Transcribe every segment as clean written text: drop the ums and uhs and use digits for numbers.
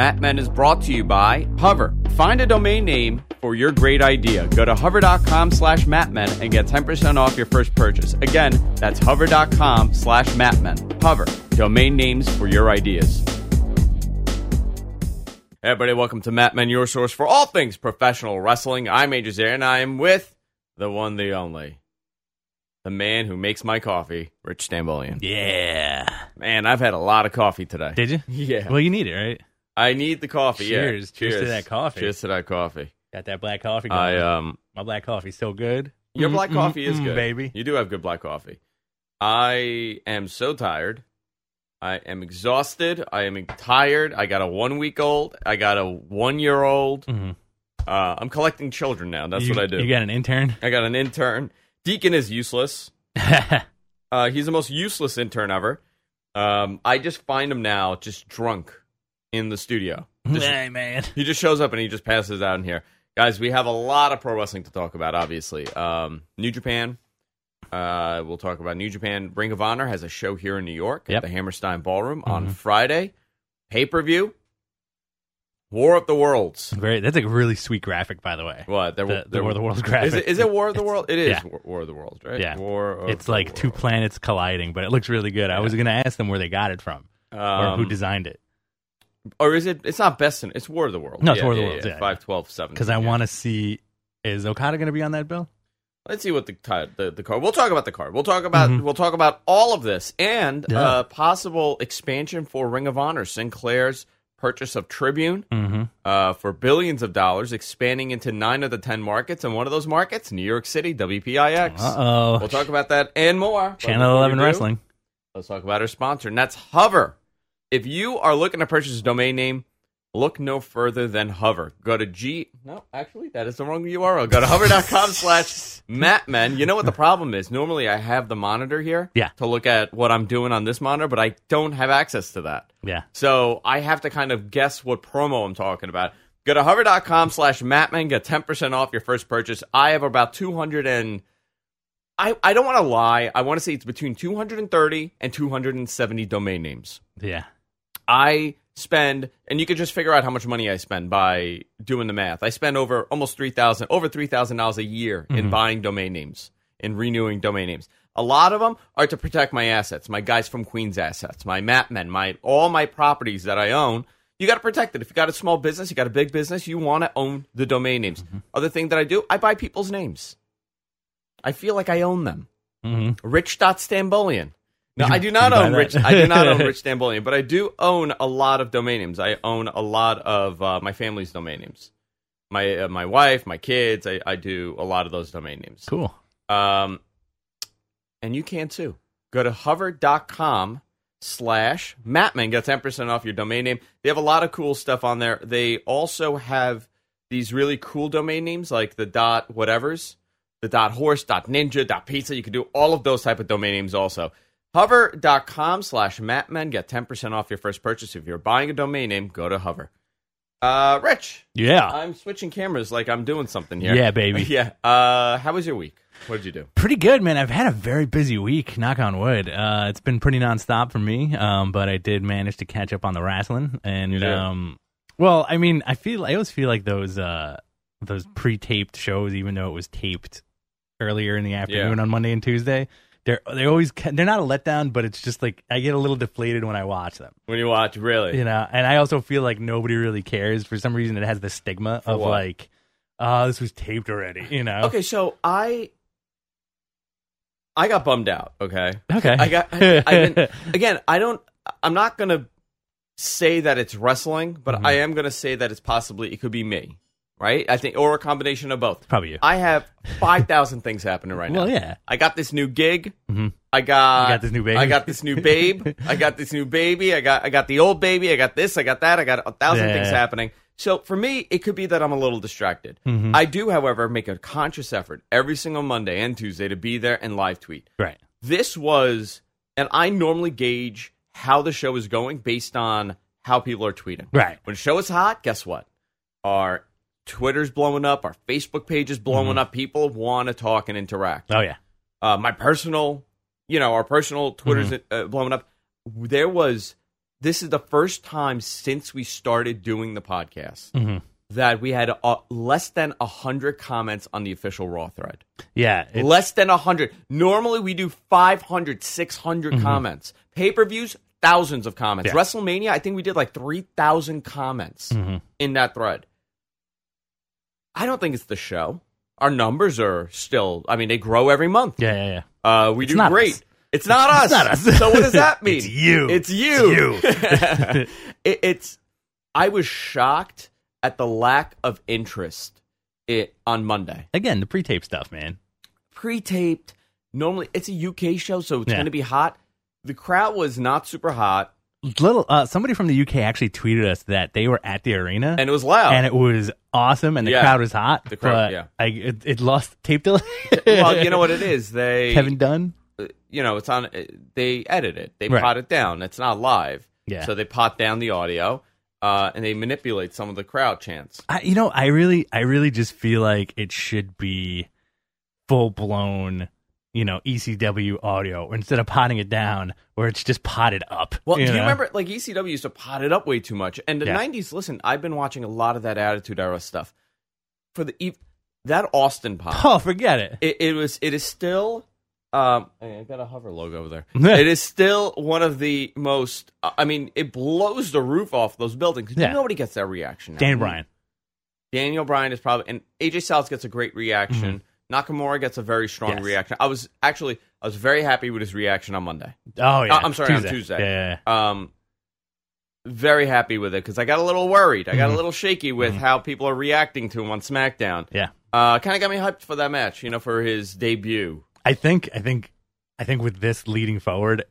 Matt Men is brought to you by Hover. Find a domain name for your great idea. Go to hover.com/mattmen and get 10% off your first purchase. Again, that's hover.com/mattmen. Hover, domain names for your ideas. Hey everybody, welcome to Matt Men, your source for all things professional wrestling. I'm AJ Zare, and I am with the one, the only, the man who makes my coffee, Rich Stambolian. Yeah. Man, I've had a lot of coffee today. Did you? Yeah. Well, you need it, right? I need the coffee, Cheers. yeah. Cheers to that coffee. Cheers to that coffee. Got that black coffee going. My black coffee's so good. Your black coffee is good. Baby. You do have good black coffee. I am so tired. I am exhausted. I am tired. I got a 1-week-old. I got a 1-year-old. Mm-hmm. I'm collecting children now. That's what I do. You got an intern? I got an intern. Deacon is useless. He's the most useless intern ever. I just find him now just drunk in the studio. Hey, man. He just shows up and he just passes out in here. Guys, we have a lot of pro wrestling to talk about, obviously. New Japan. We'll talk about New Japan. Ring of Honor has a show here in New York at the Hammerstein Ballroom on Friday. Pay-per-view. War of the Worlds. That's a really sweet graphic, by the way. What? The War of the Worlds graphic. Is it War of the World? It is yeah. War of the Worlds, right? Yeah. It's like two planets colliding, but it looks really good. I was going to ask them where they got it from or who designed it. Or is it? It's not Best in. It's War of the Worlds. No, it's War of the Worlds. Yeah. 5/12/17. Because I want to see. Is Okada going to be on that bill? Let's see what the card. We'll talk about the card. We'll talk about all of this and possible expansion for Ring of Honor. Sinclair's purchase of Tribune for billions of dollars, expanding into 9 of the 10 markets, and one of those markets, New York City, WPIX. Uh-oh. We'll talk about that and more. Channel 11 Wrestling. Let's talk about our sponsor, and that's Hover. If you are looking to purchase a domain name, look no further than Hover. Go to No, actually, that is the wrong URL. Go to hover.com/mattmen. You know what the problem is? Normally, I have the monitor here to look at what I'm doing on this monitor, but I don't have access to that. Yeah. So I have to kind of guess what promo I'm talking about. Go to hover.com/mattmen. Get 10% off your first purchase. I have about 200 and... I don't want to lie. I want to say it's between 230 and 270 domain names. Yeah. I spend, and you can just figure out how much money I spend by doing the math. I spend over $3,000 a year in buying domain names, in renewing domain names. A lot of them are to protect my assets, my Guys from Queens assets, my Mattmen, all my properties that I own. You got to protect it. If you got a small business, you got a big business, you want to own the domain names. Other thing that I do, I buy people's names. I feel like I own them. Rich.Stambolian. No, I do not own Rich. I do not own Rich Stambolian, but I do own a lot of domain names. I own a lot of my family's domain names. My wife, my kids. I do a lot of those domain names. Cool. And you can too. Go to hover.com/Mattmen. Get 10% off your domain name. They have a lot of cool stuff on there. They also have these really cool domain names like the .whatevers, the .horse, .ninja, .pizza. You can do all of those type of domain names also. Hover.com/Mattmen. Get 10% off your first purchase. If you're buying a domain name, go to Hover. Rich. Yeah. I'm switching cameras like I'm doing something here. Yeah, baby. Yeah. How was your week? What did you do? Pretty good, man. I've had a very busy week, knock on wood. It's been pretty nonstop for me, but I did manage to catch up on the wrestling. And, well, I mean, I always feel like those pre-taped shows, even though it was taped earlier in the afternoon on Monday and Tuesday, they're not a letdown, but it's just like I get a little deflated when I watch them. When you watch, really? You know, and I also feel like nobody really cares. For some reason, it has the stigma of like, oh, this was taped already, you know? Okay, so I got bummed out, okay? Okay. I'm not going to say that it's wrestling, but I am going to say that it could be me. Right? I think, or a combination of both. Probably you. I have 5,000 things happening right now. Well, yeah. I got this new gig. I got this new baby. I got this new babe. I got this new baby. I got the old baby. I got this. I got that. I got 1,000 things happening. So for me, it could be that I'm a little distracted. I do, however, make a conscious effort every single Monday and Tuesday to be there and live tweet. Right. This was, and I normally gauge how the show is going based on how people are tweeting. Right. When the show is hot, guess what? Our Twitter's blowing up. Our Facebook page is blowing up. People want to talk and interact. Oh, yeah. My personal, our personal Twitter's blowing up. There was this is the first time since we started doing the podcast that we had less than 100 comments on the official Raw thread. Yeah. Less than 100. Normally we do 500, 600 comments. Pay-per-views, thousands of comments. Yeah. WrestleMania, I think we did like 3,000 comments in that thread. I don't think it's the show. Our numbers are still, I mean, they grow every month. Yeah. We It's do not great. us. It's not us. It's not us. So what does that mean? It's you. It's you. It's you. I was shocked at the lack of interest on Monday. Again, the pre-tape stuff, man. Pre-taped. Normally, it's a UK show, so it's Yeah. going to be hot. The crowd was not super hot, Somebody from the UK actually tweeted us that they were at the arena and it was loud. and it was awesome, and the Yeah. crowd was hot. The crowd, but it lost tape delay. Well, you know what it is? They Kevin Dunn. it's on. They edit it. They Right. pot it down. It's not live. Yeah. So they pot down the audio, and they manipulate some of the crowd chants. I really just feel like it should be full blown, ECW audio instead of potting it down, where it's just potted up. Well, do you know? remember, like, ECW used to pot it up way too much? And the Yeah. 90s, listen, I've been watching a lot of that Attitude Era stuff. For that Austin pop, Oh, forget it. it is still, I got a hover logo over there. It is still one of the most, it blows the roof off those buildings. Yeah. Nobody gets that reaction now. Daniel Bryan. Bryan is probably, and AJ Styles gets a great reaction. Nakamura gets a very strong Yes. reaction. I was very happy with his reaction on Monday. Oh, yeah. I'm sorry, on Tuesday. Yeah. Very happy with it because I got a little worried. I got a little shaky with how people are reacting to him on SmackDown. Yeah. Kind of got me hyped for that match, for his debut. I think with this leading forward,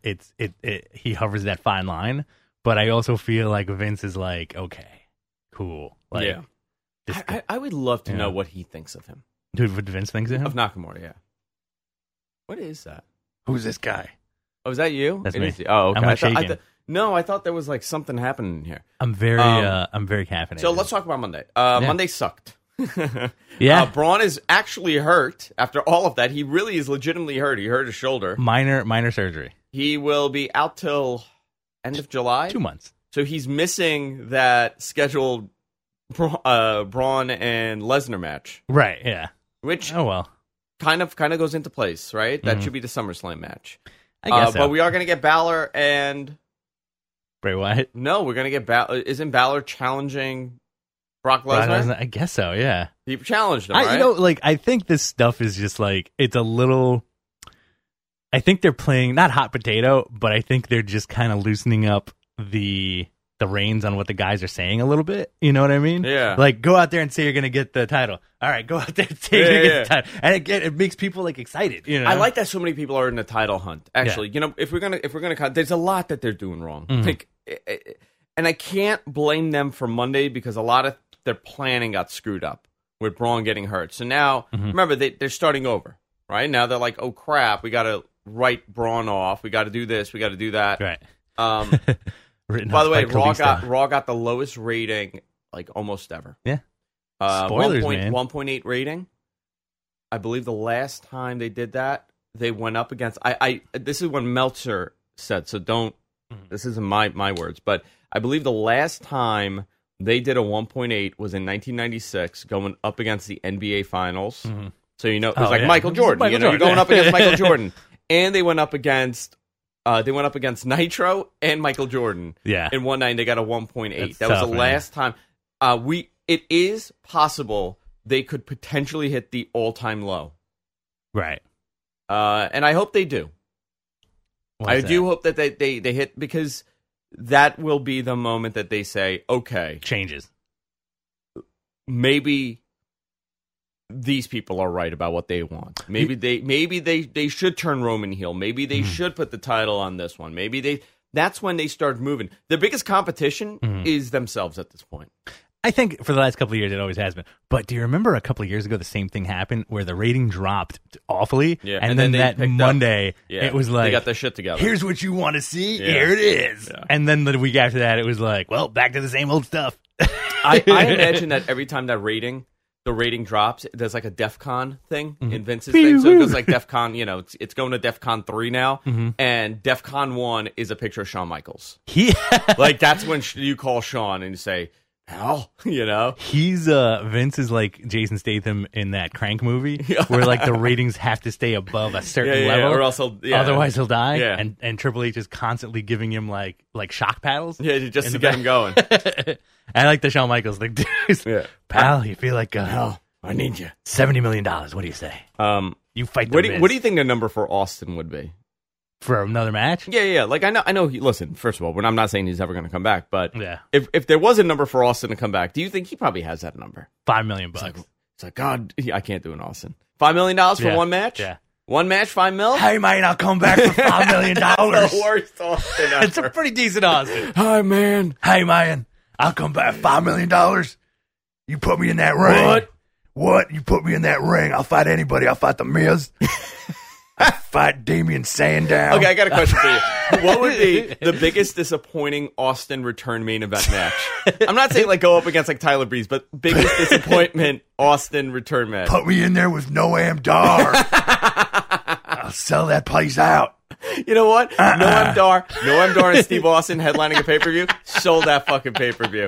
he hovers that fine line. But I also feel like Vince is like, okay, cool. Like, Yeah. this- I would love to Yeah. know what he thinks of him. dude, what Vince thinks of him? Of Nakamura, yeah. What is that? Who's this guy? Oh, is that you? That's It me. is- oh, okay. I'm not I shaking. I thought there was like something happening here. I'm very caffeinated. So let's talk about Monday. Yeah. Monday sucked. Yeah. Braun is actually hurt after all of that. He really is legitimately hurt. He hurt his shoulder. minor surgery. He will be out till end of July. 2 months. So he's missing that scheduled Braun and Lesnar match, Right. Yeah. which Oh well. kind of goes into place, right? That should be the SummerSlam match. I guess so. But we are going to get Balor and Bray Wyatt. no, we're going to get Balor. Isn't Balor challenging Brock Lesnar? I guess so. Yeah. He challenged him, right? I think this stuff is just like it's a little. I think they're playing not hot potato, but I think they're just kind of loosening up the reins on what the guys are saying a little bit. You know what I mean? Yeah. Like go out there and say you're gonna get the title. All right, go out there and say you're gonna Yeah, get the title, and it makes people like excited. You know? I like that so many people are in the title hunt. Actually, if we're gonna, there's a lot that they're doing wrong. Like, and I can't blame them for Monday because a lot of their planning got screwed up with Braun getting hurt. So now, remember, they're starting over. Right now, they're like, oh crap, we got to write Braun off. We got to do this. We got to do that. right. Written By off the way, by Raw Kalisto. got the lowest rating like almost ever. Yeah. Spoilers, man. 1.8 rating. I believe the last time they did that, they went up against. This is what Meltzer said, so don't. This isn't my words, but I believe the last time they did a 1.8 was in 1996, going up against the NBA Finals. So it was like yeah. Michael Jordan. Michael You're Jordan. going up against Michael Jordan, and they went up against. They went up against Nitro and Michael Jordan. Yeah. In one night, and they got a 1.8. That's That was tough, the man. last time. It is possible they could potentially hit the all-time low. Right. And I hope they do. What's do that? hope that they hit, because that will be the moment that they say, okay, Changes. maybe these people are right about what they want. Maybe they should turn Roman heel. Maybe they should put the title on this one. That's when they start moving. The biggest competition is themselves at this point. I think for the last couple of years it always has been. But do you remember a couple of years ago the same thing happened where the rating dropped awfully? Yeah, and and then then they that picked up. Monday Yeah, it was like they got their shit together. Here's what you want to see. Yeah. Here it is. Yeah. And then the week after that it was like, well, back to the same old stuff. I imagine that every time that rating the rating drops, there's like a DEF CON thing in Vince's thing. So it goes like DEF CON, it's going to DEF CON 3 now. And DEF CON 1 is a picture of Shawn Michaels. Like, that's when you call Shawn and you say, hell, He's, Vince is like Jason Statham in that Crank movie where like the ratings have to stay above a certain level. Or else otherwise he'll die. Yeah. And Triple H is constantly giving him like shock paddles. Yeah, just to get him going. I like the Shawn Michaels thing. Pal, you feel like I need you. $70 million. What do you say? You fight the What do you think the number for Austin would be? For another match? Yeah. Like, I know. Listen, first of all, I'm not saying he's ever going to come back, but yeah. if there was a number for Austin to come back, do you think he probably has that number? $5 million. It's like, God, I can't do an Austin. $5 million for one match? Yeah. One match, $5 million? Hey, man, I'll come back for $5 million. That's the worst Austin ever. It's a pretty decent Austin. Hi, man. Hey, man, I'll come back $5 million. You put me in that ring. What? You put me in that ring. I'll fight anybody. I'll fight The Miz. I'll fight Damian Sandow. Okay, I got a question for you. What would be the biggest disappointing Austin return main event match? I'm not saying like go up against like Tyler Breeze, but biggest disappointment Austin return match. Put me in there with Noam Dar. I'll sell that place out. You know what? Noam Dar and Steve Austin headlining a pay-per-view. Sold that fucking pay-per-view.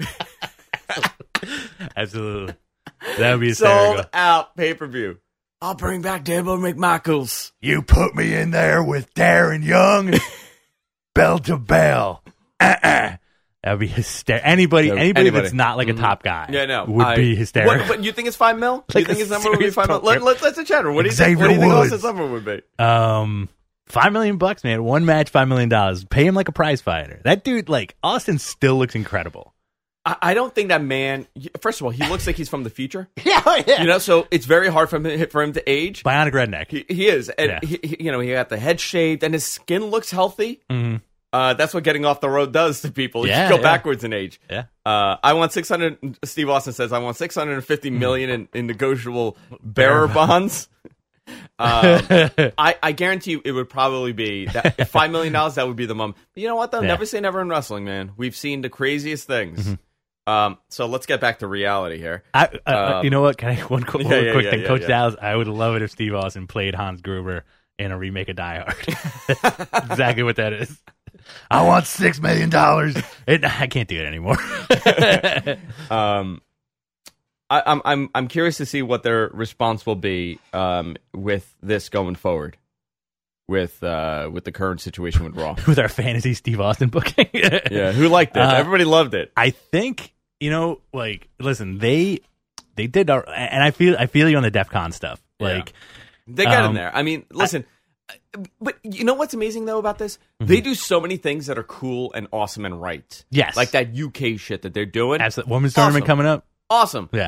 Absolutely. That would be hysterical. Sold out pay-per-view. I'll bring back Debo McMichaels. You put me in there with Darren Young. Bell to bell. That would be hysterical. Anybody that's not like a top guy would be hysterical. But you think it's $5 million? Like you think his number would be $5 million? Let's chat. What do you think Austin's number would be? $5 million, man. One match, $5 million. Pay him like a prize fighter. That dude, like, Austin still looks incredible. I don't think that man. First of all, he looks like he's from the future. Yeah. So it's very hard for him to age. Bionic redneck. He is, and he got the head shaved, and his skin looks healthy. Mm-hmm. That's what getting off the road does to people. You go backwards in age. Yeah. I want 600. Steve Austin says I want 650 million in negotiable bearer bonds. I guarantee you it would probably be that if $5 million, that would be the moment. But you know what though? Never say never in wrestling, man. We've seen the craziest things. Mm-hmm. So let's get back to reality here. You know what? Can I one quick thing? Coach Dallas, I would love it if Steve Austin played Hans Gruber in a remake of Die Hard. That's exactly what that is. I want $6 million. I can't do it anymore. I'm curious to see what their response will be with this going forward. With the current situation with Raw, with our fantasy Steve Austin booking, who liked it? Everybody loved it. I think listen, they did, and I feel you on the DEF CON stuff. Like they got in there. I mean, listen, but you know what's amazing though about this? Mm-hmm. They do so many things that are cool and awesome and right. Yes, like that UK shit that they're doing. Absolutely. Women's tournament coming up. Awesome. Yeah.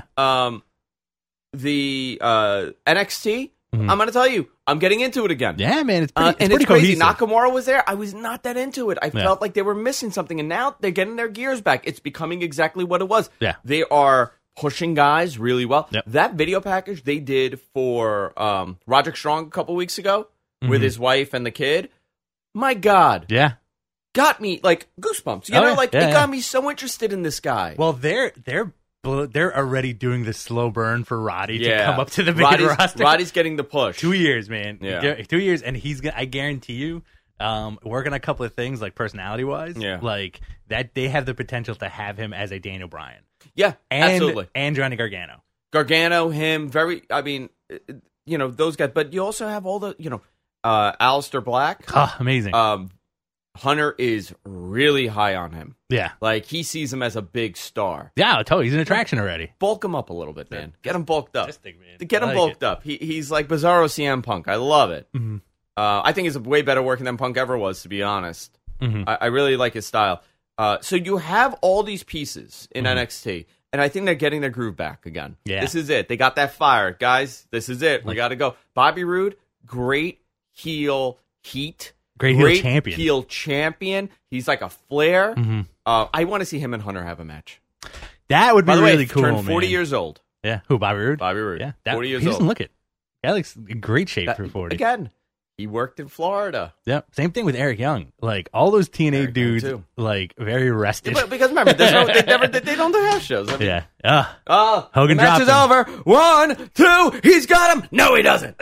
The NXT. Mm-hmm. I'm going to tell you, I'm getting into it again. Yeah, man, it's pretty crazy. Cohesive. Nakamura was there. I was not that into it. I felt like they were missing something, and now they're getting their gears back. It's becoming exactly what it was. Yeah. They are pushing guys really well. Yep. That video package they did for Roderick Strong a couple weeks ago with his wife and the kid, my God. Yeah. Got me, like, goosebumps. It got me so interested in this guy. Well, they're already doing the slow burn for Roddy to come up to the main roster. Roddy's getting the push. 2 years, man. Yeah. 2 years, and I guarantee you, working a couple of things like personality-wise, like that they have the potential to have him as a Daniel Bryan. Yeah, absolutely. And Johnny Gargano. Him, those guys. But you also have all the, Aleister Black. Oh, amazing. Hunter is really high on him. Yeah. Like, he sees him as a big star. Yeah, I told you, he's an attraction already. Bulk him up a little bit, man. Get him bulked up. Man. Get him bulked up. He's like Bizarro CM Punk. I love it. Mm-hmm. I think he's a way better working than Punk ever was, to be honest. Mm-hmm. I really like his style. So you have all these pieces in NXT, and I think they're getting their groove back again. Yeah. This is it. They got that fire. Guys, this is it. We got to go. Bobby Roode, great heel heat. Great heel champion. He's like a Flair. Mm-hmm. I want to see him and Hunter have a match. That would be really cool, turned 40 years old. Yeah. Who, Bobby Roode? Bobby Roode. Yeah. 40 years he old. He doesn't look it. That looks in great shape for 40. Again, He worked in Florida. Yep. Same thing with Eric Young. Like all those TNA Eric Young, dudes, too. like very rested. But because remember, they don't do house shows. I mean, Yeah. the Hogan match is dropped over. 1, 2, he's got him. No, he doesn't.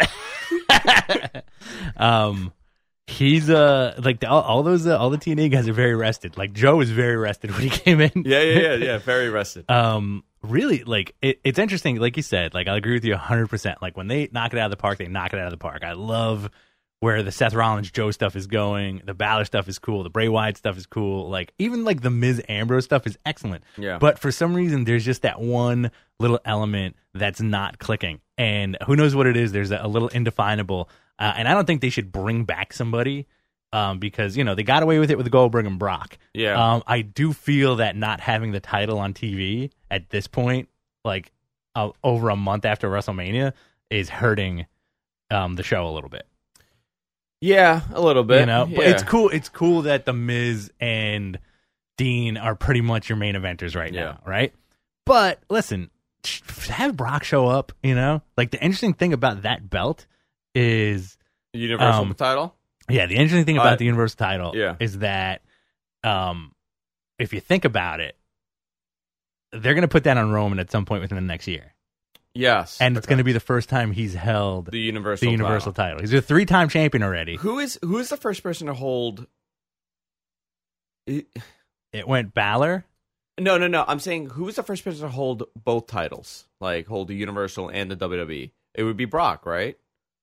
He's like all the TNA guys are very rested. Like Joe was very rested when he came in. Yeah. Very rested. Really, like it's interesting. Like you said, like I agree with you 100%. Like when they knock it out of the park, they knock it out of the park. I love where the Seth Rollins Joe stuff is going. The Balor stuff is cool. The Bray Wyatt stuff is cool. Like even like the Miz Ambrose stuff is excellent. Yeah. But for some reason, there's just that one little element that's not clicking, and who knows what it is. There's a little indefinable, and I don't think they should bring back somebody. Because, you know, they got away with it with Goldberg and Brock. Yeah. I do feel that not having the title on TV at this point, like over a month after WrestleMania, is hurting the show a little bit. Yeah, a little bit. You know, but Yeah. it's cool. It's cool that the Miz and Dean are pretty much your main eventers right now, right? But listen, have Brock show up. You know, like the interesting thing about that belt is Universal title. Yeah, the interesting thing about the Universal title is that if you think about it, they're going to put that on Roman at some point within the next year. Yes. And it's going to be the first time he's held the Universal title. He's a 3-time champion already. Who is the first person to hold? It went Balor. No. I'm saying who was the first person to hold both titles? Like hold the Universal and the WWE? It would be Brock, right?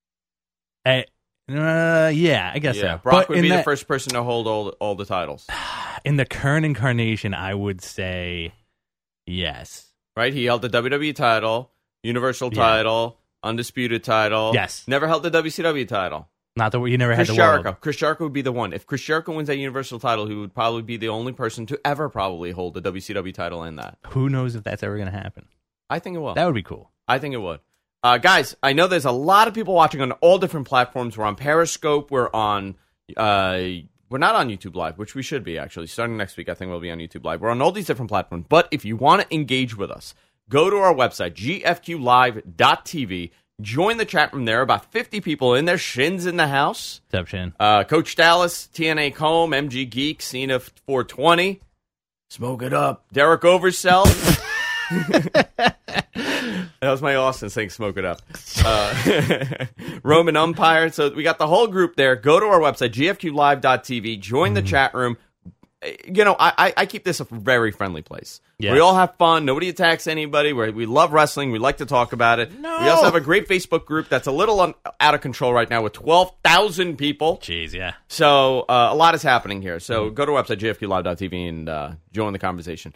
Yeah, I guess so. Brock would be the first person to hold all the titles. In the current incarnation, I would say yes. Right? He held the WWE title, Universal title, Undisputed title. Yes. Never held the WCW title. Not that you never had the Jericho. world. Chris Jericho would be the one. If Chris Jericho wins that Universal title, he would probably be the only person to ever probably hold the WCW title in that. Who knows if that's ever going to happen? I think it will. That would be cool. I think it would. Guys, I know there's a lot of people watching on all different platforms. We're on Periscope. We're on... we're not on YouTube Live, which we should be, actually. Starting next week, I think we'll be on YouTube Live. We're on all these different platforms. But if you want to engage with us, go to our website, gfqlive.tv. Join the chat room there. About 50 people in there. Shin's in the house. What's up, Shin? Coach Dallas, TNA Comb, MG Geek, Cena 420. Smoke it up. Derek Oversell. That was my Austin saying smoke it up. Roman Umpire. So we got the whole group there. Go to our website, gfqlive.tv. Join the chat room. You know, I keep this a very friendly place. Yeah. We all have fun. Nobody attacks anybody. We love wrestling. We like to talk about it. No. We also have a great Facebook group that's a little out of control right now with 12,000 people. Jeez, yeah. So a lot is happening here. So go to our website, gfqlive.tv, and join the conversation.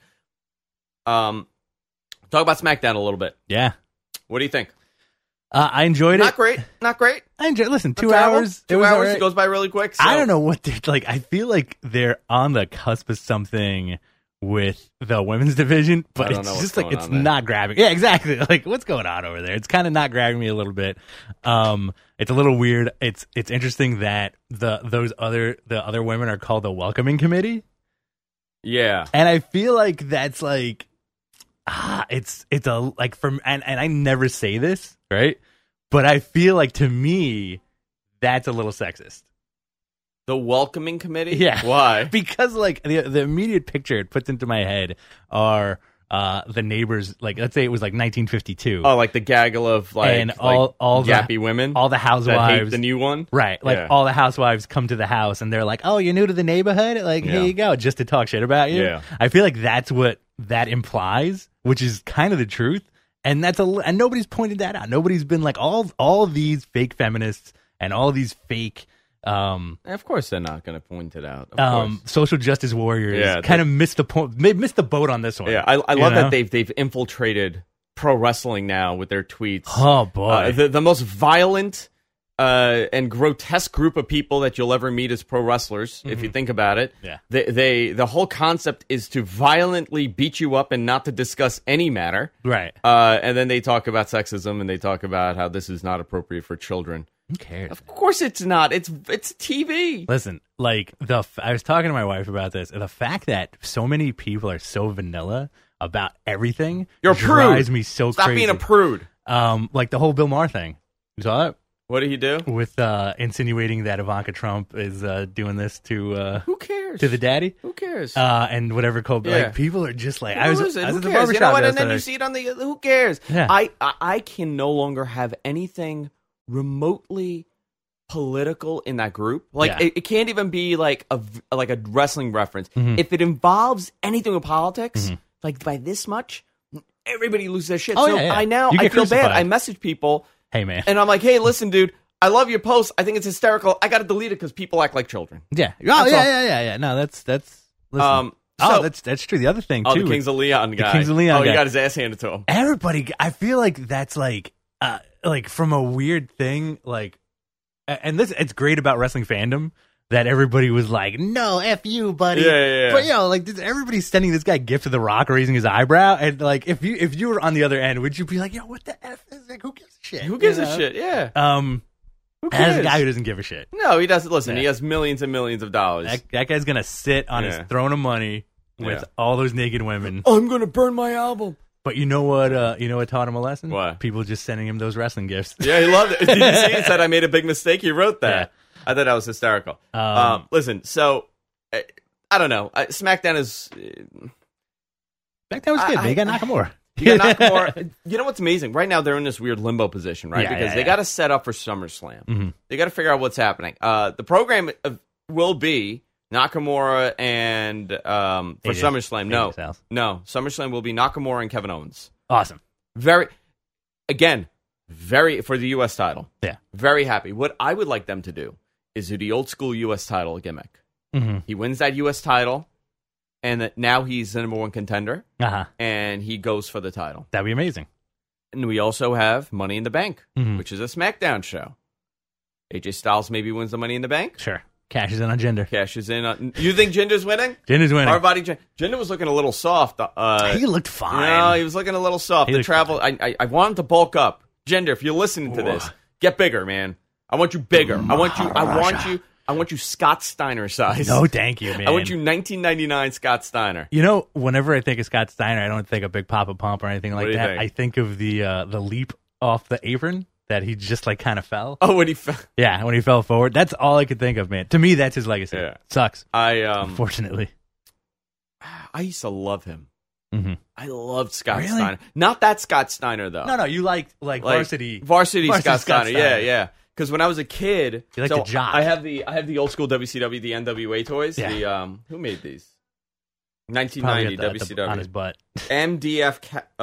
Talk about SmackDown a little bit. Yeah. What do you think? I enjoyed it. Not great. I enjoyed. Listen, 2 terrible. hours. 2 hours. It goes by really quick. So. I don't know what they're like. I feel like they're on the cusp of something with the women's division, but it's just like it's not grabbing. Yeah, exactly. Like what's going on over there? It's kind of not grabbing me a little bit. It's a little weird. It's interesting that the other women are called the welcoming committee. Yeah, and I feel like that's like. It's a like from and I never say this, right? But I feel like to me that's a little sexist. The welcoming committee? Yeah. Why? Because like the immediate picture it puts into my head are the neighbors, like let's say it was like 1952. Oh, like the gaggle of like and all yappy the, women, all the housewives, that hate the new one, right? Like all the housewives come to the house and they're like, "Oh, you're new to the neighborhood? Like here you go," just to talk shit about you. Yeah. I feel like that's what that implies, which is kind of the truth, and and nobody's pointed that out. Nobody's been like all these fake feminists and all these fake. Of course, they're not going to point it out. Social justice warriors kind of missed the point. They missed the boat on this one. Yeah, I love that they've infiltrated pro wrestling now with their tweets. Oh boy, the most violent and grotesque group of people that you'll ever meet as pro wrestlers. If you think about it, the whole concept is to violently beat you up and not to discuss any matter. Right. And then they talk about sexism and they talk about how this is not appropriate for children. Who cares? Of course it's not. It's TV. Listen, like I was talking to my wife about this. The fact that so many people are so vanilla about everything drives me so Stop crazy. Stop being a prude. Like the whole Bill Maher thing. You saw that? What did he do? With insinuating that Ivanka Trump is doing this to Who cares? to the daddy. Who cares? And whatever Yeah. like people are just like Who I was cares? at the You know barbershop what? And yesterday. then you see it on the. Who cares? Yeah. I can no longer have anything remotely political in that group. Like Yeah. it can't even be like a wrestling reference. Mm-hmm. If it involves anything with politics, like by this much, everybody loses their shit. Oh, so yeah, yeah. I You get feel bad. crucified. I message people Hey man. and I'm like, hey, listen, dude. I love your post. I think it's hysterical. I got to delete it because people act like children. Yeah. Oh, That's all. yeah. No, that's. Listen. So- that's true. The other thing Oh, too. the Kings of Leon guy. Kings of Leon Oh, he guy. got his ass handed to him. Everybody, I feel like that's like from a weird thing, like, and this it's great about wrestling fandom that everybody was like, no, F you, buddy. Yeah. But like everybody's sending this guy gifts of the Rock raising his eyebrow, and like if you were on the other end, would you be like, yo, what the F is like? Who gives a shit? Who gives You a know? shit? Yeah. Who As cares? a guy who doesn't give a shit. No, he doesn't. Listen, Yeah. he has millions and millions of dollars. That guy's gonna sit on his Yeah. throne of money with Yeah. all those naked women. I'm gonna burn my album. But you know what? You know what taught him a lesson? What? People just sending him those wrestling gifts. Yeah, he loved it. Did you see? He said, "I made a big mistake." He wrote that. Yeah. I thought that was hysterical. Listen, so I don't know. SmackDown is. Back then was good. They got Nakamura. You got Nakamura. You know what's amazing? Right now, they're in this weird limbo position, right? Yeah, because yeah, they yeah. got to set up for SummerSlam. Mm-hmm. They got to figure out what's happening. The program will be Nakamura and for AJ SummerSlam. Styles. No. SummerSlam will be Nakamura and Kevin Owens. Awesome. Very for the U.S. title. Yeah. Very happy. What I would like them to do is do the old school U.S. title gimmick. Mm-hmm. He wins that U.S. title, and that now he's the number one contender, Uh-huh. and he goes for the title. That'd be amazing. And we also have Money in the Bank, Mhm. which is a SmackDown show. AJ Styles maybe wins the Money in the Bank. Sure. Cashes in on Jinder. Cashes in. You think Jinder's winning? Jinder's winning. Our body. Jinder was looking a little soft. He looked fine. No, he was looking a little soft. He The looked travel. I want him to bulk up. Jinder, if you're listening to this, get bigger, man. I want you bigger. I want you Scott Steiner size. No, thank you, man. I want you 1999 Scott Steiner. You know, whenever I think of Scott Steiner, I don't think of Big Papa Pump or anything like do you that. think? I think of the leap off the apron that he just like kind of fell. Oh, when he fell. Yeah, when he fell forward. That's all I could think of, man. To me, that's his legacy. Yeah. Sucks, I unfortunately. used to love him. Mm-hmm. I loved Scott Really? Steiner. Not that Scott Steiner though. No, you liked like varsity. Varsity Scott Steiner. Steiner. Yeah. Because when I was a kid, You like so the jock. I have the old school WCW, the NWA toys. Yeah. The who made these? Probably 1990 at the- WCW. on his butt. MDF.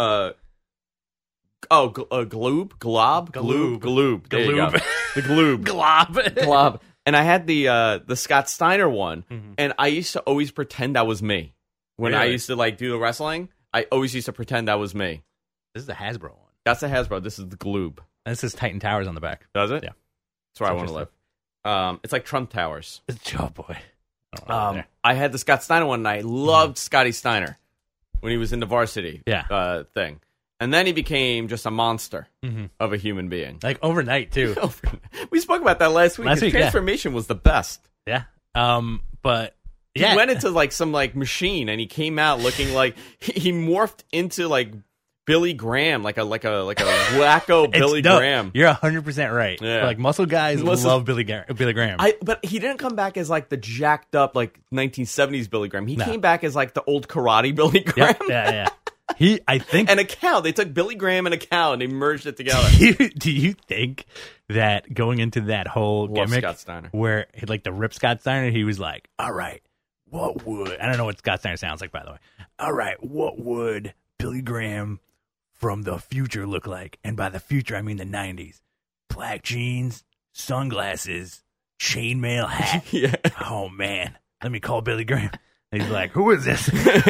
Gloob. Galoob. There you go. Galoob. The Gloob. Glob. And I had the Scott Steiner one, Mhm. and I used to always pretend that was me. When I Really? used to like do the wrestling, I always used to pretend that was me. This is a Hasbro one. That's the Hasbro. This is the Gloob. And this is Titan Towers on the back. Does it? Yeah. That's where I It's want to live. It's like Trump Towers. Oh boy. I don't know there. I had the Scott Steiner one, and I loved Scotty Steiner when he was in the varsity Yeah. thing. And then he became just a monster Mhm. of a human being. Like overnight too. We spoke about that last week. Last His week, yeah. transformation was the best. Yeah. But He yeah. went into like some like machine, and he came out looking like he morphed into like Billy Graham, like a wacko Billy Graham. You're 100% right. Yeah. Like muscle guys love Billy Graham. But he didn't come back as like the jacked up like 1970s Billy Graham. He No. came back as like the old karate Billy Graham. yeah. I think. And a cow. They took Billy Graham and a cow and they merged it together. Do you think that going into that whole Love gimmick Scott Steiner. where like the Rip Scott Steiner, he was like, all right, what would, I don't know what Scott Steiner sounds like, by the way. All right, what would Billy Graham from the future look like? And by the future, I mean the 90s. Black jeans, sunglasses, chainmail hat. Yeah. Oh, man. Let me call Billy Graham. And he's like, who is this?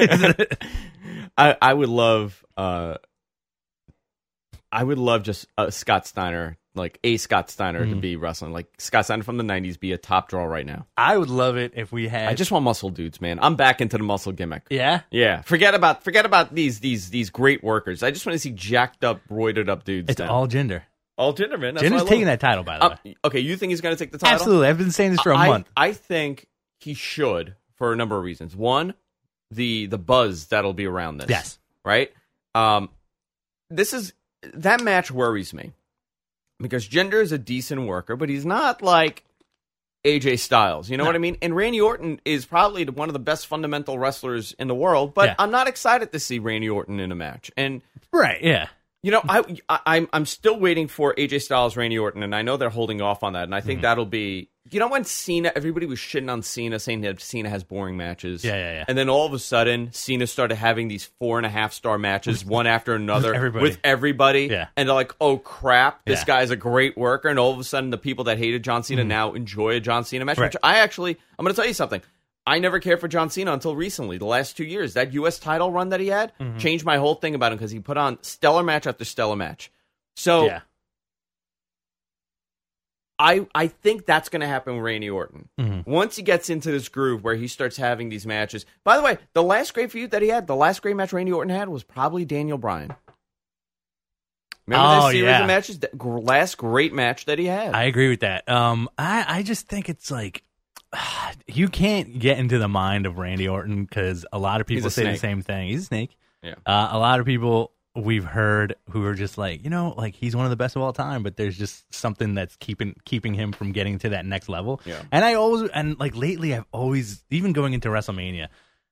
I would love just Scott Steiner, like a Scott Steiner to be wrestling. Like Scott Steiner from the 90s be a top draw right now. I would love it if we had. I just want muscle dudes, man. I'm back into the muscle gimmick. Yeah? Yeah. Forget about these great workers. I just want to see jacked up, roided up dudes. It's then. all Jinder. all Jinder, man. That's Jinder's what I love. taking that title, by the way. Okay, you think he's going to take the title? Absolutely. I've been saying this for a month. I think he should for a number of reasons. One, the buzz that'll be around this. Yes. Right? That match worries me because Jinder is a decent worker, but he's not like AJ Styles. You know what I mean? And Randy Orton is probably one of the best fundamental wrestlers in the world, but I'm not excited to see Randy Orton in a match. And right, yeah. You know, I'm still waiting for AJ Styles, Randy Orton, and I know they're holding off on that. And I think that'll be, you know, when Cena, everybody was shitting on Cena, saying that Cena has boring matches. Yeah. And then all of a sudden, Cena started having these 4.5-star matches, one after another, with everybody. Yeah. And they're like, oh crap, this guy's a great worker. And all of a sudden, the people that hated John Cena now enjoy a John Cena match. Right. Which I'm going to tell you something. I never cared for John Cena until recently, the last 2 years. That U.S. title run that he had changed my whole thing about him because he put on stellar match after stellar match. So I think that's going to happen with Randy Orton. Once he gets into this groove where he starts having these matches. By the way, the last great feud that he had, the last great match Randy Orton had was probably Daniel Bryan. Remember this series of matches? The last great match that he had. I agree with that. I just think it's like, you can't get into the mind of Randy Orton because a lot of people say the same thing. He's a snake. Yeah. A lot of people we've heard who are just like, you know, like he's one of the best of all time, but there's just something that's keeping him from getting to that next level. Yeah. And like lately, I've always, even going into WrestleMania,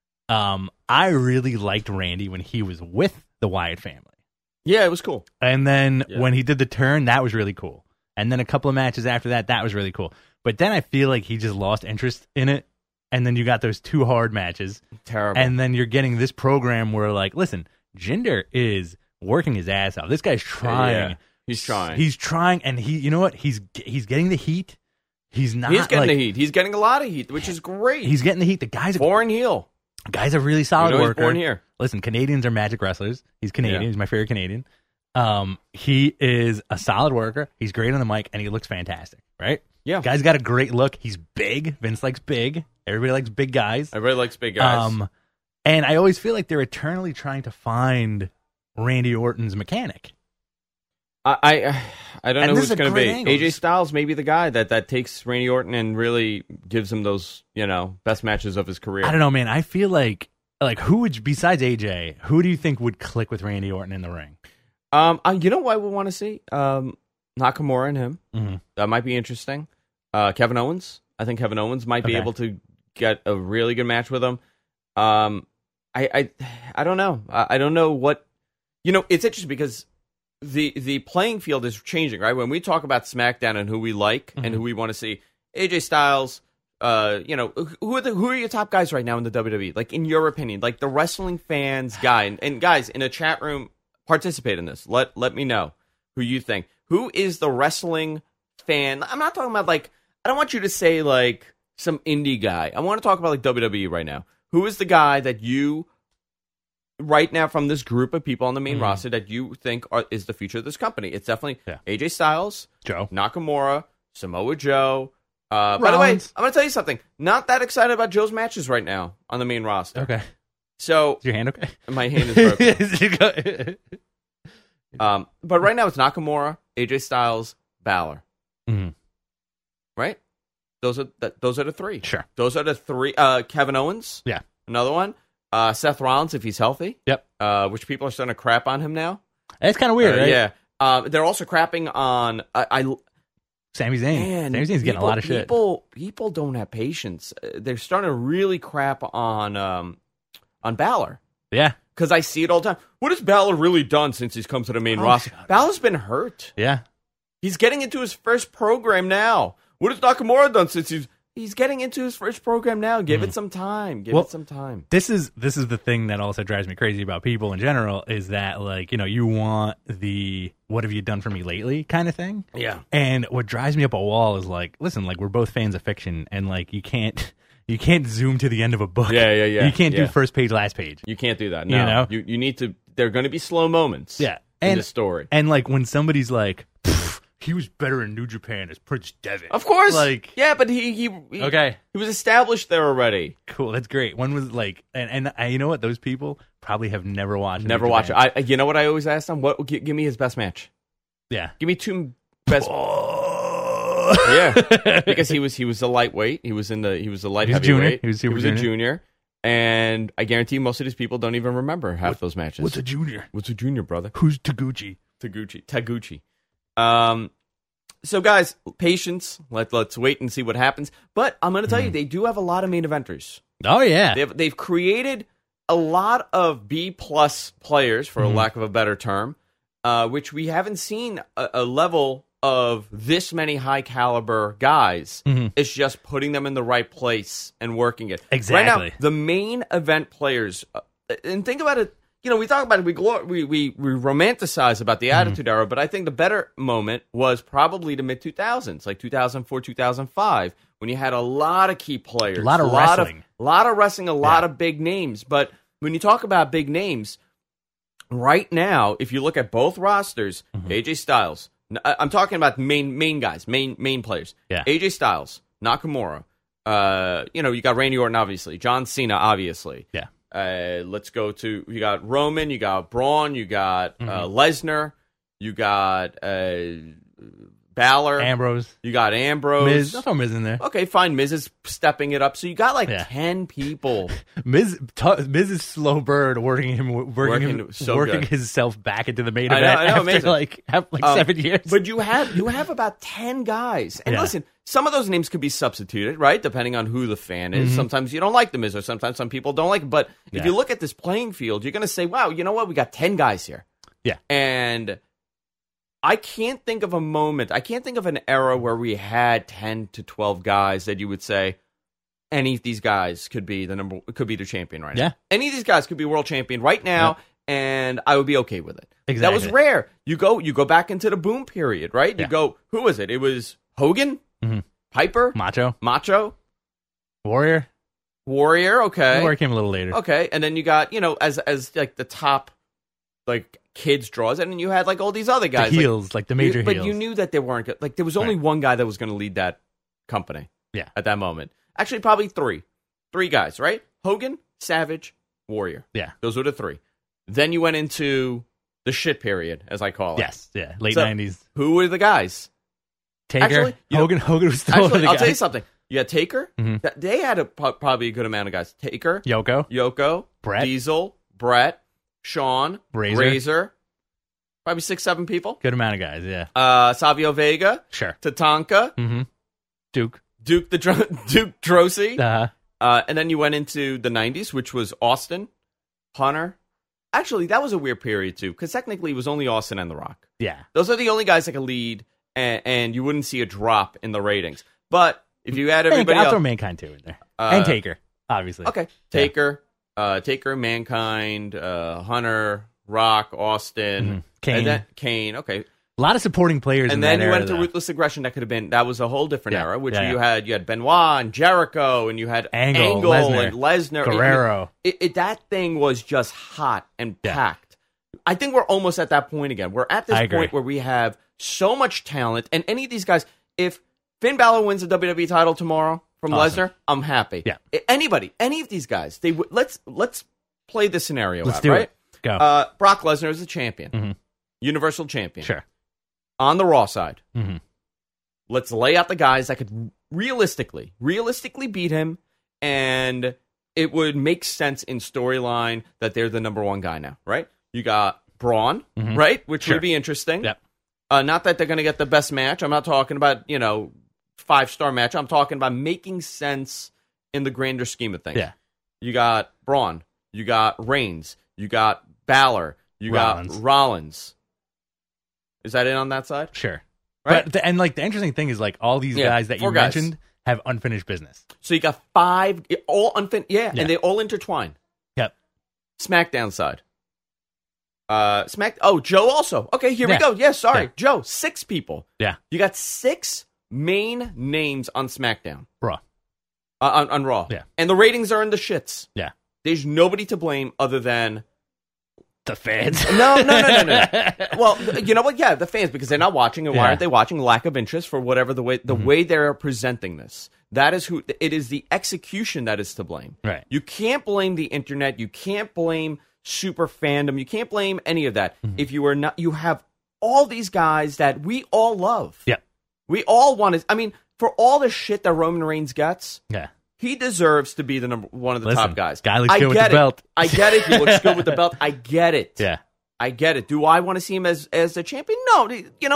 I really liked Randy when he was with the Wyatt family. Yeah, it was cool. And then when he did the turn, that was really cool. And then a couple of matches after that, that was really cool. But then I feel like he just lost interest in it. And then you got those 2 hard matches. Terrible. And then you're getting this program where, like, listen, Jinder is working his ass off. This guy's trying. Yeah. He's trying. He's trying. And you know what? He's getting the heat. He's not. He's getting the heat. He's getting a lot of heat, which is great. He's getting the heat. The guy's born heel. Guy's a really solid worker. He's born here. Listen, Canadians are magic wrestlers. He's Canadian. Yeah. He's my favorite Canadian. He is a solid worker. He's great on the mic, and he looks fantastic, right? Yeah. Guy's got a great look. He's big. Vince likes big. Everybody likes big guys. Everybody likes big guys. And I always feel like they're eternally trying to find Randy Orton's mechanic. I don't know who it's going to be. Angle. AJ Styles may be the guy that takes Randy Orton and really gives him those, you know, best matches of his career. I don't know, man. I feel like who would, besides AJ, who do you think would click with Randy Orton in the ring? You know what I would want to see? Nakamura and him. Mm-hmm. That might be interesting. Kevin Owens. I think Kevin Owens might be able to get a really good match with him. I don't know. I don't know what, you know, it's interesting because the playing field is changing, right? When we talk about SmackDown and who we like and who we want to see, AJ Styles, you know, who are your top guys right now in the WWE? Like, in your opinion, like the wrestling fans guy, and guys in a chat room, participate in this. Let me know who you think. Who is the wrestling fan? I'm not talking about, like, I don't want you to say like some indie guy. I want to talk about like WWE right now. Who is the guy that you, right now, from this group of people on the main roster, that you think is the future of this company? It's definitely AJ Styles, Joe Nakamura, Samoa Joe. By the way, I'm going to tell you something. Not that excited about Joe's matches right now on the main roster. Okay. So, is your hand okay? My hand is broken. But right now it's Nakamura, AJ Styles, Balor. Mm-hmm. Right? Those are the 3. Sure. Those are the 3. Kevin Owens. Yeah. Another one. Seth Rollins, if he's healthy. Yep. Which people are starting to crap on him now. That's kind of weird, right? Yeah. They're also crapping on Sami Zayn. Man, Sami Zayn's getting a lot of shit. People don't have patience. They're starting to really crap on Balor. Yeah. Because I see it all the time. What has Balor really done since he's come to the main roster? Balor's been hurt. Yeah. He's getting into his first program now. What has Nakamura done since he's getting into his first program now? Give it some time. Give it some time. This is the thing that also drives me crazy about people in general is that, like, you know, you want the what have you done for me lately kind of thing. Yeah. And what drives me up a wall is like, listen, like, we're both fans of fiction, and like you can't zoom to the end of a book. Yeah. You can't do first page, last page. You can't do that. No. You know? You need to. There are going to be slow moments. Yeah. In the story. And like when somebody's like, he was better in New Japan as Prince Devitt. Of course. Like, yeah, but he was established there already. Cool, that's great. One was like, and you know what? Those people probably have never watched. Never watched it. You know what I always ask them? Give me his best match. Yeah, give me 2 best. Yeah, because he was a lightweight. He was a light heavyweight. He was a junior. And I guarantee most of these people don't even remember half those matches. What's a junior? What's a junior, brother? Who's Taguchi? Taguchi. So guys, patience. Let's wait and see what happens. But I'm going to tell you, they do have a lot of main eventers. Oh yeah, They've created a lot of B+ players, for lack of a better term, which we haven't seen a level of this many high caliber guys. It's just putting them in the right place and working it. Exactly. Right now, the main event players, and think about it. We talk about it. We romanticize about the Attitude Era, but I think the better moment was probably the mid 2000s, like 2004, 2005, when you had a lot of key players, a lot of wrestling, a lot of big names. But when you talk about big names, right now, if you look at both rosters, AJ Styles, I'm talking about main guys, main players. Yeah. AJ Styles, Nakamura. You got Randy Orton, obviously. John Cena, obviously. Yeah. Let's go to, you got Roman, you got Braun, you got Lesnar, you got Balor, Ambrose, you got Ambrose. Miz. I'll throw Miz in there. Okay, fine. Miz is stepping it up. So you got 10 people. Miz is slow bird working himself back into the main event after like 7 years. But you have about 10 guys. And listen, some of those names could be substituted, right? Depending on who the fan is. Sometimes you don't like the Miz, or sometimes some people don't like it. But if you look at this playing field, you're going to say, wow, you know what? We got 10 guys here. Yeah. And I can't think of a moment. I can't think of an era where we had 10 to 12 guys that you would say any of these guys could be the champion right now. Yeah. Any of these guys could be world champion right now, and I would be okay with it. Exactly. That was rare. You go back into the boom period, right? Yeah. You go, who was it? It was Hogan, Piper, Macho, Warrior. Okay, Warrior came a little later. Okay, and then you got as like the top kids draws, and then you had like all these other guys, the heels, like the major heels. But you knew that they weren't good. Like there was only one guy that was going to lead that company. Yeah, at that moment, actually probably three guys, right? Hogan, Savage, Warrior. Yeah, those were the three. Then you went into the shit period, as I call it. Yes, yeah, late 90s. Who were the guys? Taker, actually, Hogan was still the guy. I'll tell you something. You had Taker. They had probably a good amount of guys. Taker, Yoko, Brett, Diesel, Brett, Shawn, Razor. Probably 6-7 people. Good amount of guys, yeah. Savio Vega. Sure. Tatanka. Duke Drosy. Uh-huh. And then you went into the 90s, which was Austin, Hunter. Actually, that was a weird period, too, because technically it was only Austin and The Rock. Yeah. Those are the only guys that could lead, and you wouldn't see a drop in the ratings. But if you add everybody else... I'll throw Mankind, too, in there. And Taker, obviously. Okay. Taker, Mankind, Hunter, Rock, Austin, Kane. And then Kane. Okay, a lot of supporting players. And then you went to Ruthless Aggression. That was a whole different era, which you had Benoit and Jericho, and you had Angle and Lesnar, Guerrero. That thing was just hot and packed. I think we're almost at that point again. We're at this point where we have so much talent, and any of these guys, if Finn Balor wins the WWE title tomorrow from Lesnar, I'm happy. Yeah. Anybody, any of these guys, let's play this scenario Let's out, do right? It. Go. Brock Lesnar is the champion, Universal Champion. Sure. On the Raw side, let's lay out the guys that could realistically beat him, and it would make sense in storyline that they're the number one guy now, right? You got Braun, right? Which would be interesting. Yep. Not that they're going to get the best match. I'm not talking about, 5-star match. I'm talking about making sense in the grander scheme of things. Yeah. You got Braun. You got Reigns. You got Balor. You got Rollins. Is that it on that side? Sure. Right? But the interesting thing is, like, all these guys that you mentioned have unfinished business. So you got 5, all unfinished, and they all intertwine. Yep. SmackDown side. Joe also. Okay, here we go. Yeah, sorry. Yeah. Joe, 6 people. Yeah. You got 6 main names on SmackDown. Raw. On Raw. Yeah. And the ratings are in the shits. Yeah. There's nobody to blame other than the fans. No. Well, you know what? Yeah, the fans, because they're not watching. And why aren't they watching? Lack of interest for whatever the way they're presenting this. That is who. It is the execution that is to blame. Right. You can't blame the internet. You can't blame super fandom. You can't blame any of that. If you are not, you have all these guys that we all love. Yeah. We all want to. I mean, for all the shit that Roman Reigns gets. Yeah. He deserves to be the one of the top guys. Guy looks good with the belt. I get it. He looks good with the belt. I get it. Yeah. I get it. Do I want to see him as a champion? No. You know what?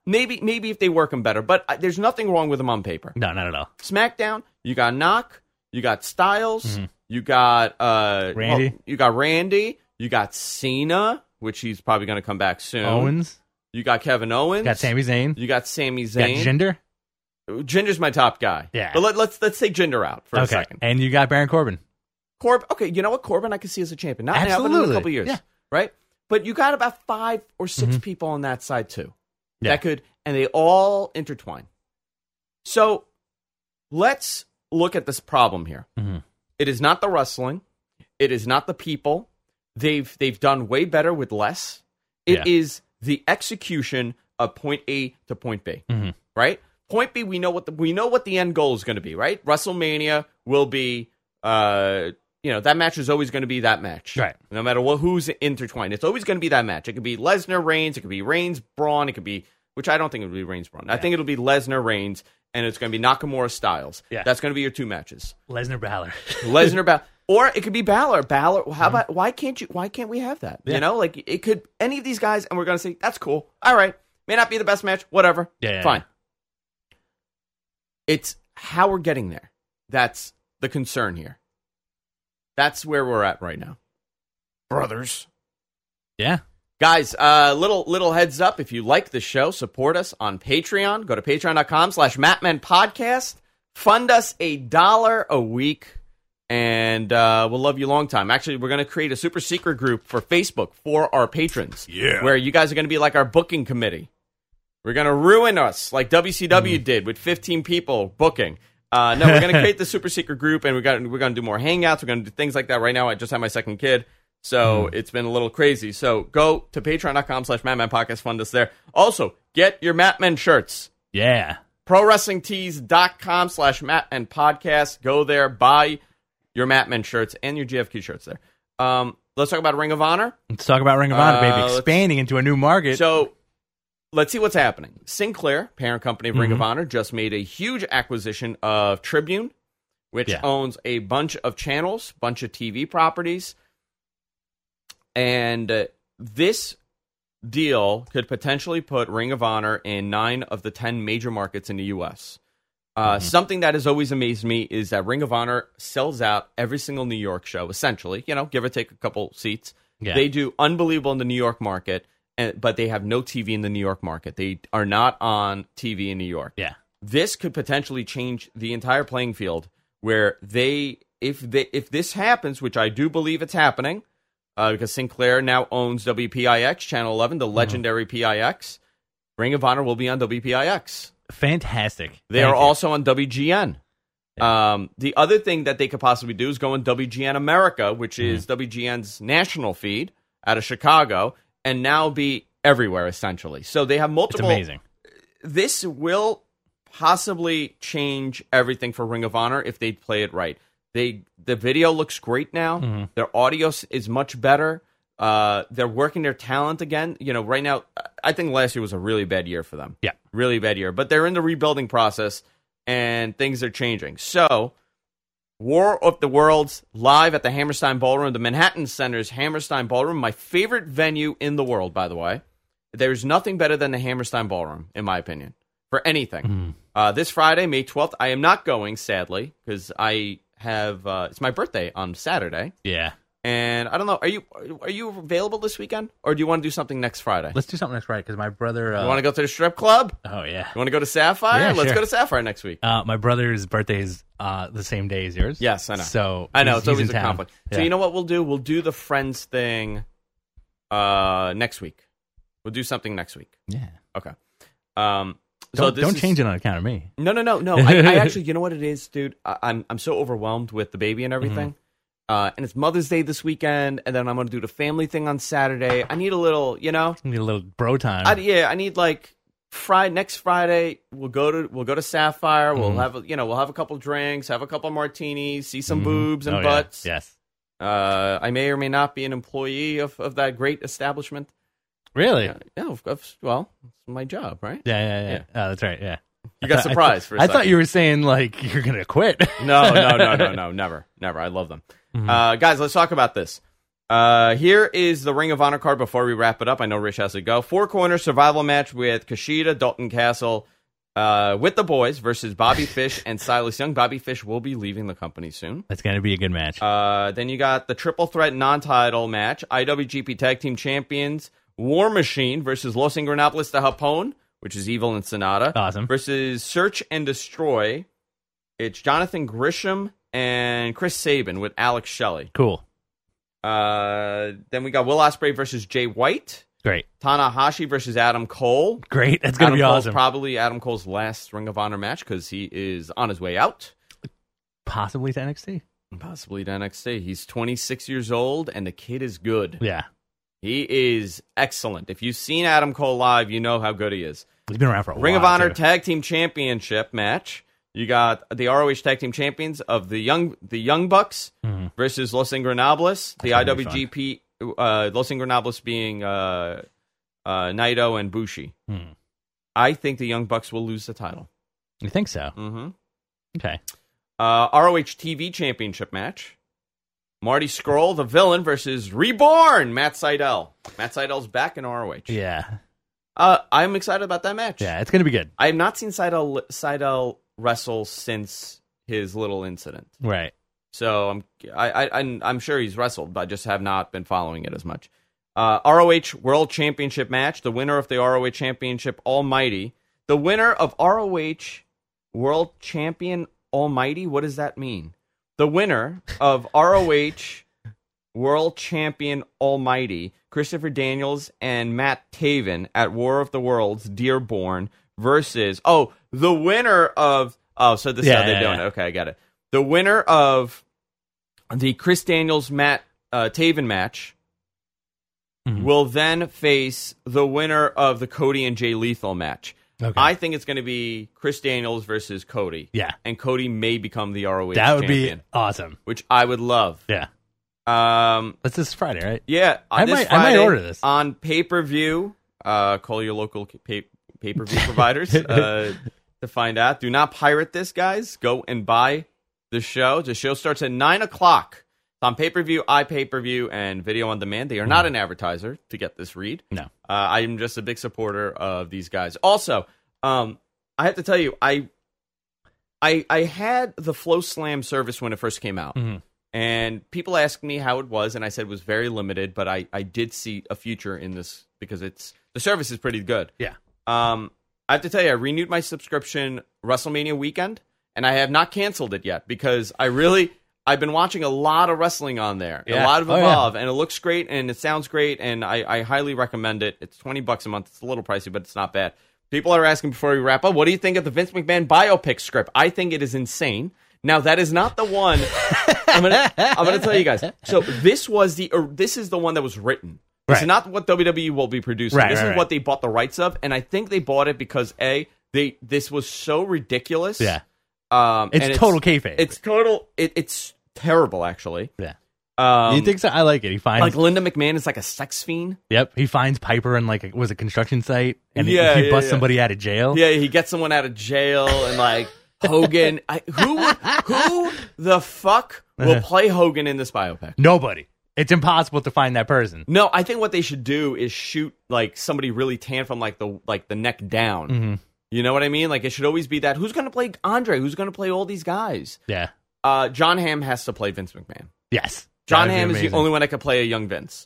maybe if they work them better, but there's nothing wrong with them on paper. No, not at all. SmackDown, you got Knock, you got Styles, you got Randy. well, you got Randy, you got Cena, which he's probably going to come back soon. Owens. You got Kevin Owens. Got Sami Zayn. You got Sami Zayn. Got Jinder. Jinder's my top guy. Yeah. But let's take Jinder out for a second. And you got Baron Corbin. Okay, you know what? Corbin I can see as a champion. Not now, but in a couple years. Yeah. Right? But you got about 5 or 6 people on that side too. Yeah. That could, and they all intertwine. So let's look at this problem here. It is not the wrestling. It is not the people. They've done way better with less. It is the execution of point A to point B. Right? Point B, we know what the end goal is going to be, right? WrestleMania will be that match is always going to be that match. Right. No matter who's intertwined. It's always going to be that match. It could be Lesnar, Reigns. It could be Reigns, Braun. It could be, which I don't think it would be Reigns, Braun. I think it'll be Lesnar, Reigns, and it's going to be Nakamura, Styles. Yeah. That's going to be your 2 matches. Lesnar, Balor. Lesnar, Balor. Or it could be Balor. How about, why can't we have that? Yeah. You know, like it could, any of these guys, and we're going to say, that's cool. All right. May not be the best match. Whatever. Fine. It's how we're getting there. That's the concern here. That's where we're at right now. Brothers. Yeah. Guys, little heads up. If you like the show, support us on Patreon. Go to patreon.com/MattMenPodcast. Fund us $1 a week, and we'll love you long time. Actually, we're going to create a super secret group for Facebook for our patrons. Yeah. Where you guys are going to be like our booking committee. We're going to ruin us like WCW did with 15 people booking. No, we're going to create the super secret group, and we're going to do more hangouts. We're going to do things like that. Right now, I just had my second kid, so it's been a little crazy. So go to patreon.com/MattMenPodcast. Fund us there. Also, get your Mattmen shirts. Yeah. ProWrestlingTees.com/MattMenPodcast. Go there, buy your Mattmen shirts and your GFQ shirts there. Let's talk about Ring of Honor. Let's talk about Ring of Honor, baby. Expanding into a new market. So let's see what's happening. Sinclair, parent company of Ring of Honor, just made a huge acquisition of Tribune, which owns a bunch of channels, bunch of TV properties. And this deal could potentially put Ring of Honor in 9 of the 10 major markets in the U.S. Something that has always amazed me is that Ring of Honor sells out every single New York show, essentially, give or take a couple seats. Yeah. They do unbelievable in the New York market. But they have no TV in the New York market. They are not on TV in New York. Yeah, this could potentially change the entire playing field. Where if this happens, which I do believe it's happening, because Sinclair now owns WPIX Channel 11, the legendary PIX. Ring of Honor will be on WPIX. Fantastic. They are also on WGN. Yeah. The other thing that they could possibly do is go on WGN America, which is WGN's national feed out of Chicago. And now be everywhere, essentially. So they have multiple... It's amazing. This will possibly change everything for Ring of Honor if they play it right. The video looks great now. Their audio is much better. They're working their talent again. Right now, I think last year was a really bad year for them. Yeah. Really bad year. But they're in the rebuilding process, and things are changing. So... War of the Worlds live at the Hammerstein Ballroom, the Manhattan Center's Hammerstein Ballroom, my favorite venue in the world, by the way. There's nothing better than the Hammerstein Ballroom, in my opinion, for anything. This Friday, May 12th, I am not going, sadly, because I have, it's my birthday on Saturday. Yeah. And I don't know, are you available this weekend? Or do you want to do something next Friday? Let's do something next Friday, because my brother... You want to go to the strip club? Oh, yeah. You want to go to Sapphire? Yeah, Let's sure. go to Sapphire next week. My brother's birthday is the same day as yours. Yes, I know. So I know, it's always a town. conflict. Yeah. So you know what we'll do? We'll do the Friends thing next week. We'll do something next week. Yeah. Okay. Don't change it on account of me. No. I actually, you know what it is, dude? I'm so overwhelmed with the baby and everything. And it's Mother's Day this weekend, and then I'm going to do the family thing on Saturday. I need a little, Need a little bro time. I need like next Friday. We'll go to Sapphire. We'll have a couple drinks, have a couple martinis, see some boobs and butts. Yeah. Yes. I may or may not be an employee of that great establishment. Really? Yeah. Well, it's my job, right? Yeah. Oh, that's right. Yeah. You got surprised for a second. I thought you were saying like you're gonna quit. No, never. I love them. Guys, let's talk about this. Here is the Ring of Honor card before we wrap it up. I know Rich has to go. 4-corner survival match with Kushida, Dalton Castle, with the boys versus Bobby Fish and Silas Young. Bobby Fish will be leaving the company soon. That's going to be a good match. Then you got the triple threat non-title match. IWGP Tag Team Champions War Machine versus Los Ingobernables de Japón, which is Evil and Sonata. Awesome. Versus Search and Destroy. It's Jonathan Grisham and Chris Sabin with Alex Shelley. Cool. Then we got Will Ospreay versus Jay White. Great. Tanahashi versus Adam Cole. Great. That's going to be awesome. Probably Adam Cole's last Ring of Honor match because he is on his way out. Possibly to NXT. Possibly to NXT. He's 26 years old, and the kid is good. Yeah. He is excellent. If you've seen Adam Cole live, you know how good he is. He's been around for a while. Ring of Honor too. Tag Team Championship match. You got the ROH Tag Team Champions of the Young Bucks versus Los Ingobernables. The IWGP Los Ingobernables being Naito and Bushi. I think the Young Bucks will lose the title. You think so? Mm-hmm. Okay. ROH TV Championship match. Marty Scurll, the villain, versus Reborn Matt Sydal. Matt Sydal's back in ROH. Yeah. I'm excited about that match. Yeah, it's going to be good. I have not seen Sydal wrestle since his little incident. Right. So I'm sure he's wrestled, but I just have not been following it as much. ROH World Championship match. The winner of the ROH Championship Almighty. The winner of ROH World Champion Almighty. What does that mean? The winner of ROH World Champion Almighty, Christopher Daniels and Matt Taven at War of the Worlds, Dearborn, versus, the winner of, so this is how they're doing it. Okay, I got it. The winner of the Chris Daniels Matt Taven match will then face the winner of the Cody and Jay Lethal match. Okay. I think it's going to be Chris Daniels versus Cody. Yeah. And Cody may become the ROH champion. That would champion, be awesome. Which I would love. Yeah. That's this Friday, right? Yeah. I might order this. On pay-per-view. Call your local pay-per-view providers to find out. Do not pirate this, guys. Go and buy the show. The show starts at 9 o'clock. It's on pay-per-view, iPay-per-view, and video on demand. They are not an advertiser to get this read. No. I am just a big supporter of these guys. Also, I have to tell you, I had the Flow Slam service when it first came out. And people asked me how it was, and I said it was very limited, but I did see a future in this because the service is pretty good. Yeah. I have to tell you, I renewed my subscription WrestleMania weekend, and I have not canceled it yet because I've been watching a lot of wrestling on there, a lot of Evolve, and it looks great, and it sounds great, and I highly recommend it. It's $20 a month. It's a little pricey, but it's not bad. People are asking before we wrap up, what do you think of the Vince McMahon biopic script? I think it is insane. Now, that is not the one. I'm gonna tell you guys. So this is the one that was written. This is not what WWE will be producing. This is what they bought the rights of, and I think they bought it because this was so ridiculous. Yeah. It's total kayfabe. It's total. It's terrible, actually. Yeah. You think so? I like it. He finds like Linda McMahon is like a sex fiend. Yep. He finds Piper in like a construction site, and he busts somebody out of jail. Yeah, he gets someone out of jail, and like Hogan. Who the fuck will play Hogan in this biopic? Nobody. It's impossible to find that person. No, I think what they should do is shoot like somebody really tan from like the neck down. You know what I mean? Like, it should always be that. Who's going to play Andre? Who's going to play all these guys? Yeah. John Hamm has to play Vince McMahon. Yes. John Hamm is the only one that could play a young Vince.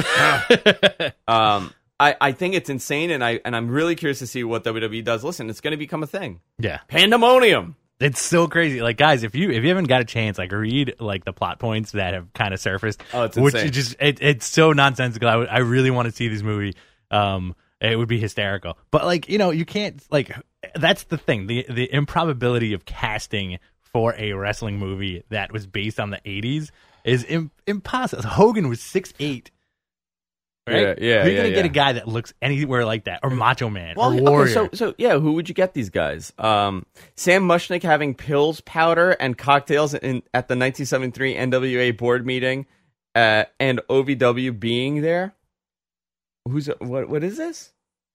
I think it's insane, and I'm really curious to see what WWE does. Listen, it's going to become a thing. Yeah. Pandemonium. It's so crazy. Like, guys, if you haven't got a chance, like, read like the plot points that have kind of surfaced. Oh, it's insane. Which it's so nonsensical. I really want to see this movie. It would be hysterical. But, like, you can't, like, that's the thing. The improbability of casting for a wrestling movie that was based on the 80s is impossible. Hogan was 6'8". Right? Yeah. You're going to get a guy that looks anywhere like that, or Macho Man, or Warrior. Okay, so who would you get these guys? Sam Mushnick having pills, powder, and cocktails at the 1973 NWA board meeting, and OVW being there. What is this?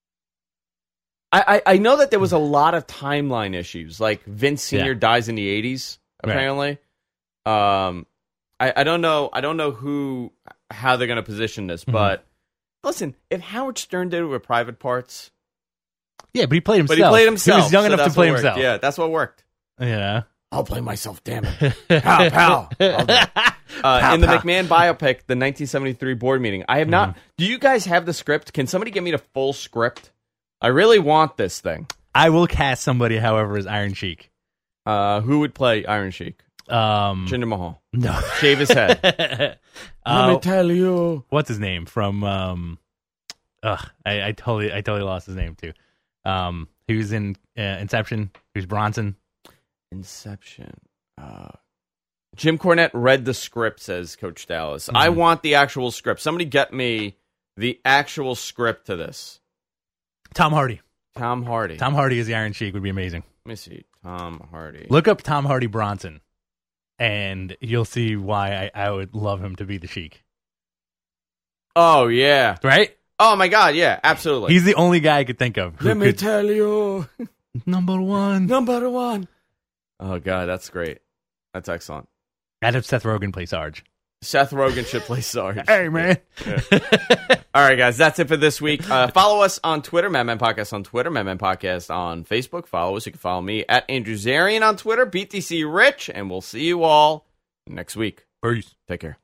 I know that there was a lot of timeline issues. Like Vince Sr. dies in the 80s, apparently. Right. I don't know how they're going to position this, but listen, if Howard Stern did it with Private Parts, yeah, but he played himself. He was young enough to play himself. Yeah, that's what worked. Yeah. I'll play myself, damn it. Pow, pow. In the McMahon biopic, the 1973 board meeting, I have not. Do you guys have the script? Can somebody give me the full script? I really want this thing. I will cast somebody, however, as Iron Sheik. Who would play Iron Sheik? Jinder Mahal. No. Shave his head. Let me tell you. What's his name from? I totally lost his name too. He was in Inception. He was Bronson. Inception. Jim Cornette read the script, says Coach Dallas. I want the actual script. Somebody get me the actual script to this. Tom Hardy. Tom Hardy. Tom Hardy as the Iron Sheik would be amazing. Let me see. Tom Hardy. Look up Tom Hardy Bronson, and you'll see why I would love him to be the Sheik. Oh, yeah. Right? Oh, my God. Yeah, absolutely. He's the only guy I could think of. Let me tell you. Number one. Number one. Oh, God. That's great. That's excellent. I'd have Seth Rogen play Sarge. Seth Rogen should play Sarge. Hey, man. Yeah. All right, guys. That's it for this week. Follow us on Twitter, Madman Podcast on Twitter, Madman Podcast on Facebook. Follow us. You can follow me at Andrew Zarian on Twitter, BTC Rich, and we'll see you all next week. Peace. Take care.